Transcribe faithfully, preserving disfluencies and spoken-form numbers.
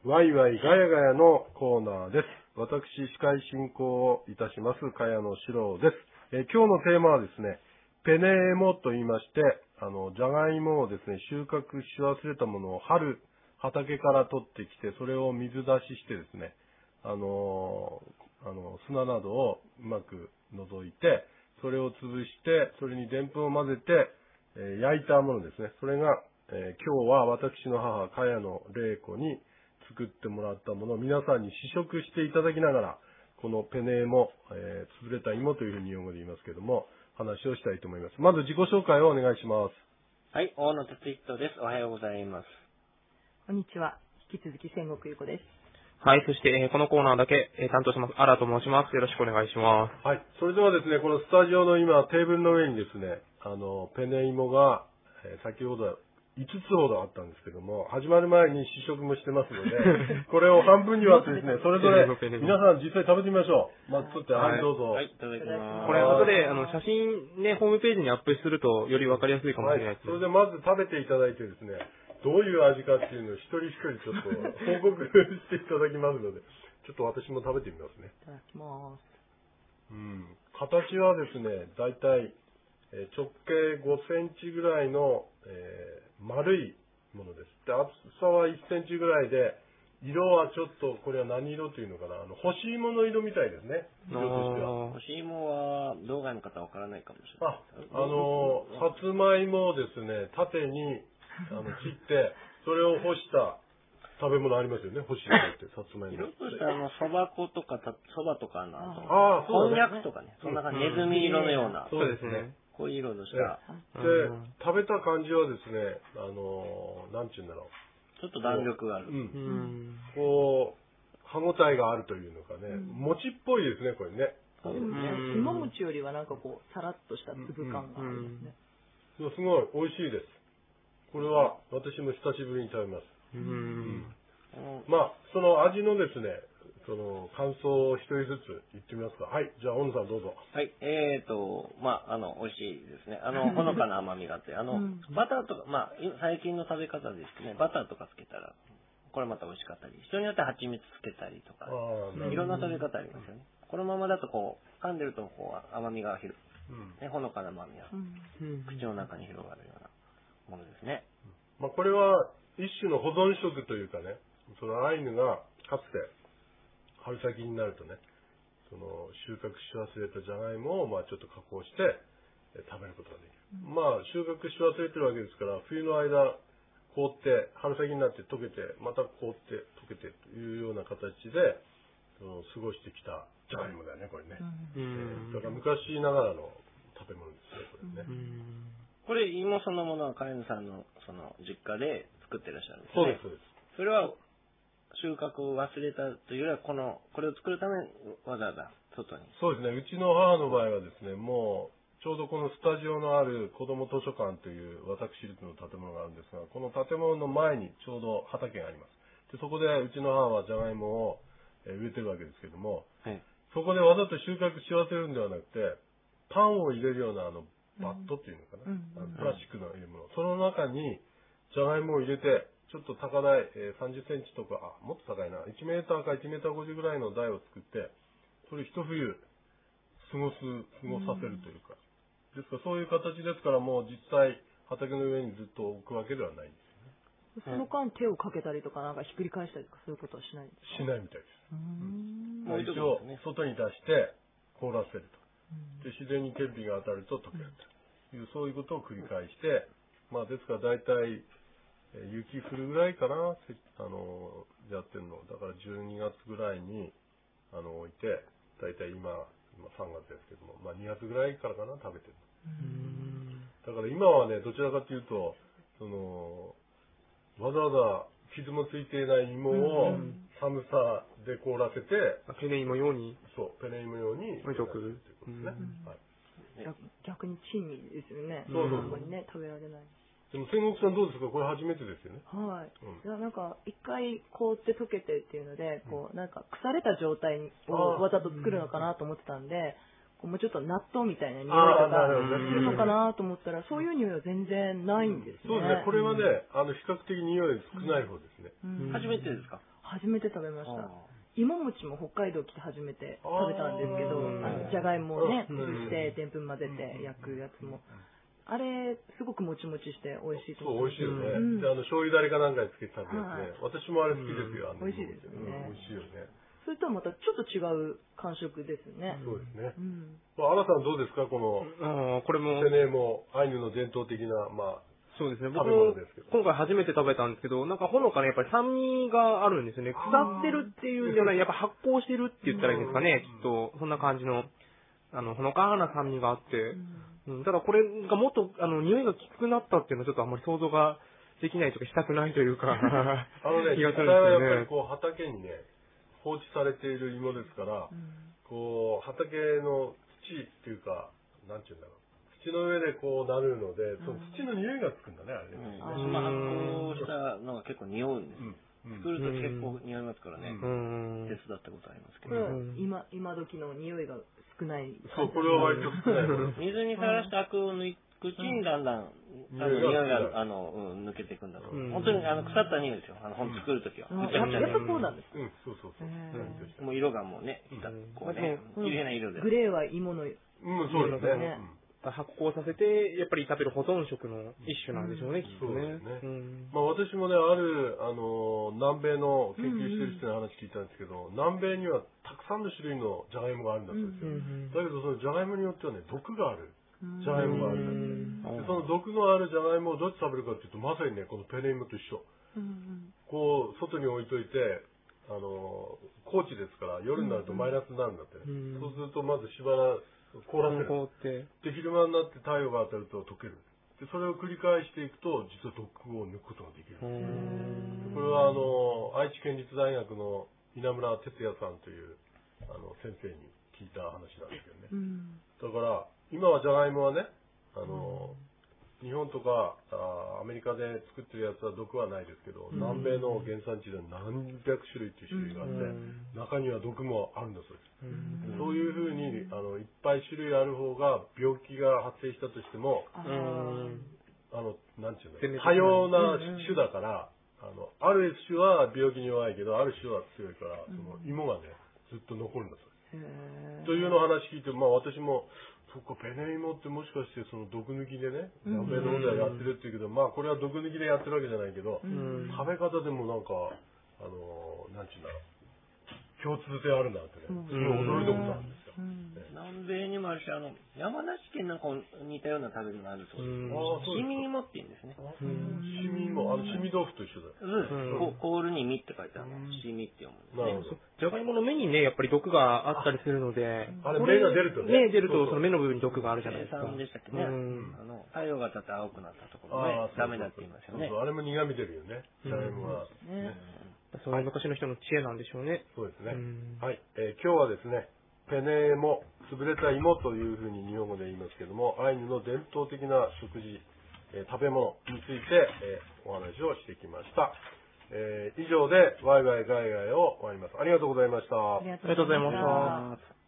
ワイワイガヤガヤのコーナーです。私、司会進行をいたします、茅野史郎です。えー、今日のテーマはですね、ペネエモと言いまして、あの、じゃがいもをですね、収穫し忘れたものを春、畑から取ってきて、それを水出ししてですね、あのー、あの、砂などをうまく除いて、それを潰して、それにでんぷんを混ぜて、えー、焼いたものですね。それが、えー、今日は私の母、茅野玲子に作ってもらったものを皆さんに試食していただきながら、このペネエモ、えー、潰れた芋というふうに日本語で言いますけれども、話をしたいと思います。まず自己紹介をお願いします。 はい、大野哲人です。おはようございます。 こんにちは。引き続き千国優子です。 はい、そして、えー、このコーナーだけ、えー、担当します、アラと申します。よろしくお願いします。 はい。それではですね、このスタジオの今、テーブルの上にですね、あの、ペネイモが、えー、先ほどいつつほどあったんですけども、始まる前に試食もしてますので、これを半分に割ってですね、それぞれ皆さん実際食べてみましょう。まず取って、はい、はい、どうぞ。 はい、いただきます。 これ、後で、あの、写真ね、ホームページにアップすると、よりわかりやすいかもしれないです、 はい。それでまず食べていただいてですね、どういう味かっていうのを一人一人ちょっと報告していただきますので、ちょっと私も食べてみますね。 いただきます。 うん。形はですね、だいたい直径ごセンチぐらいの、えー、丸いものです。で、厚さはいっセンチぐらいで、色はちょっと、これは何色というのかな、あの、干し芋の色みたいですね。色としては。 干し芋は、道外の方はわからないかもしれない。 あ、あの、さつまいもをですね、縦に、あの、切って、それを干した食べ物ありますよね、干し芋って、さつまいも。 色としてあの、そば粉とか、そばとかの、 ああ、 こんにゃくとかね、そんな感じ、ネズミ色のような。 そうですね。 こういう色のした。 で、食べた感じはですね、あの、なんちゅうんだろう。 ちょっと弾力がある。 うん。こう、歯応えがあるというのかね、餅っぽいですね、これね。 そうですね。芋餅よりはなんかこう、さらっとした粒感がありますね。 すごい、美味しいです。これは私も久しぶりに食べます。うん。まあ、その味のですね、その感想を一人ずつ言ってみますか。はい。じゃあ、小野さんどうぞ。 はい。えーと、まあ、あの、美味しいですね。あの、ほのかな甘みがあって、あの、うん、バターとか、まあ、最近の食べ方ですね、バターとかつけたら、これまた美味しかったり、人によっては蜂蜜つけたりとか、いろんな食べ方ありますよね。このままだとこう、噛んでるとこう、甘みが広る、うんね、ほのかな甘みが、うん、口の中に広がるようなものですね。 まあ、これは一種の保存食というかね、そのアイヌがかつて、春先になるとね、その収穫し忘れたじゃがいもをまあちょっと加工して食べることができる。うん、まあ収穫し忘れてるわけですから、冬の間凍って春先になって溶けてまた凍って溶けてというような形でその過ごしてきたじゃがいもだよね、これね。うん、だから昔ながらの食べ物ですね、これね。うんこれ芋そのものはカエンさんのその実家で作ってらっしゃるんですね。 そうです、そうです。 それは収穫を忘れたというよりは、この、これを作るためにわざわざ外に。 そうですね。うちの母の場合はですね、もう、ちょうどこのスタジオのある子ども図書館という私立の建物があるんですが、この建物の前にちょうど畑があります。で、そこでうちの母はジャガイモを植えてるわけですけども、はい、そこでわざと収穫し忘れるんではなくて、パンを入れるようなあの、バットっていうのかな、うん、プラスチックの入れ物。その中にジャガイモを入れて、ちょっと高台、えー、さんじゅっセンチとか、あ、もっと高いな、いちメーターかいちメーターごじゅうぐらいの台を作って、それ一冬過ごす、過ごさせるというか。うん、ですからそういう形ですからもう実際畑の上にずっと置くわけではないんですよね。 その間手をかけたりとかなんかひっくり返したりとかそういうことはしないんですか？ しないみたいです。うん、もう一応外に出して凍らせると。で自然に天日が当たると溶けるという、そういうことを繰り返して、まあですから大体雪降るぐらいかな、あの、やってるの。だからじゅうにがつぐらいに、あの、置いて、だいたい今、今さんがつですけども、まあにがつぐらいからかな、食べてる。だから今はね、どちらかというと、その、わざわざ傷もついていない芋を寒さで凍らせて、 ペネ芋用にそう、ペネ芋用に置いておくということですね。はい、 逆に珍味ですよね。 そうそうそう。 あんまりね、食べられない。 でも戦国さんどうですか？これ初めてですよね。 はい。うん、いやなんか一回凍って溶けてっていうので、こうなんか腐れた状態をわざと作るのかなと思ってたんで、こうもうちょっと納豆みたいな匂いとかするのかなと思ったら、そういう匂いは全然ないんですね。 そうですね。これはね、あの比較的匂い少ない方ですね。 うん、初めてですか？ 初めて食べました。芋餅も北海道来て初めて食べたんですけど、あのじゃがいもをね、潰してでんぷん混ぜて焼くやつも。あれ、すごくもちもちして美味しいと思う。そう、美味しいよね。うん、で、あの、醤油だれかなんかにつけて食べるやつね。私もあれ好きですよ、あの。 美味しいですよね。 美味しいよね。 それとはまたちょっと違う感触ですね。 そうですね。うん。まあ、アラさんどうですか、この、あこれも。ペネもアイヌの伝統的な、まあ、 そうですね。僕も今回初めて食べたんですけど、なんかほのかね、やっぱり酸味があるんですよね。腐ってるっていうんじゃない、やっぱ発酵してるって言ったらいいんですかね。きっと、そんな感じの、あの、ほのかな酸味があって。うん、ただこれがもっと、あの、匂いがきつくなったっていうのはちょっとあんまり想像ができないとかしたくないというか、 あのね、 気がするんですよね。 やっぱりこう畑にね、放置されている芋ですから、うん、こう、畑の土っていうか、なんていうんだろう。土の上でこうなるので、うん、その土の匂いがつくんだね、あれね。 うん、まあ、発酵したのが結構匂うんです。うん、作ると結構匂いますからね。うん、手伝ったことありますけど。 うん、今、今時の匂いが少ない。 そう、これは割と少ない。 水にさらしたアクを抜い口にだんだん、あの、匂いが、あの、うん、抜けていくんだと思う。本当に、あの、腐った匂いですよ。あの、本作るときは。 やっぱそうなんです。 うん、そうそうそう。 もう色がもうね、こうね、綺麗な色で。 グレーは芋の。 うん、そうですね。 発酵させて、やっぱり食べる保存食の一種なんでしょうね、きっとね。 まあ私もね、ある、あの、南米の研究してる人の話聞いたんですけど、南米にはたくさんの種類のジャガイモがあるんだそうですよ。だけどそのジャガイモによってはね、毒がある。ジャガイモがあるんだって。で、その毒のあるジャガイモをどうやって食べるかっていうと、まさにね、このペネイモと一緒。こう、外に置いといて、あの、高地ですから、夜になるとマイナスになるんだって。そうすると、まずしばらく、凍らせる。で、昼間になって太陽が当たると溶ける。で、それを繰り返していくと、実は毒を抜くことができる。これは、あの、愛知県立大学の稲村哲也さんという、あの、先生に聞いた話なんですけどね。うん、だから、今はジャガイモはね、あの、うん、日本とかあアメリカで作ってるやつは毒はないですけど、うん、南米の原産地では何百種類っていう種類があって、うん、中には毒もあるんだそうです。うん、そういうふうにあのいっぱい種類ある方が病気が発生したとしても、うん、あの、なんていうの、多様な種だから、あの、ある種は病気に弱いけど、ある種は強いから、その芋がね、ずっと残るんだそうです。というのを話聞いて、まあ私も、そっか、ペネイモってもしかしてその毒抜きでね、南米の方ではやってるって言うけど、まあこれは毒抜きでやってるわけじゃないけど、食べ方でもなんか、あの、なんちゅうんだろう、共通性あるなってね、すごい驚いたことなんですよ。 南米にもあるし、あの、山梨県なんか似たような食べ物あるそうです。シミ芋って言うんですね。 シミ芋、あの、シミ豆腐と一緒だよ。 そうです。コールに実って書いてあるの。シミって読むんですね。 じゃがいもの目にね、やっぱり毒があったりするので、 あれ目が出るとね。目出ると、その目の部分に毒があるじゃないですか。 でしたっけね。あの、太陽が当たって青くなったところね、ダメだって言いますよね。 あれも苦味出るよね。じゃがいもは。 そういう昔の人の知恵なんでしょうね。 そうですね。はい。今日はですね、ペネイモ、潰れた芋というふうに日本語で言いますけども、アイヌの伝統的な食事、えー、食べ物について、えー、お話をしてきました。えー、以上でワイワイガイガイを終わります。ありがとうございました。 ありがとうございました。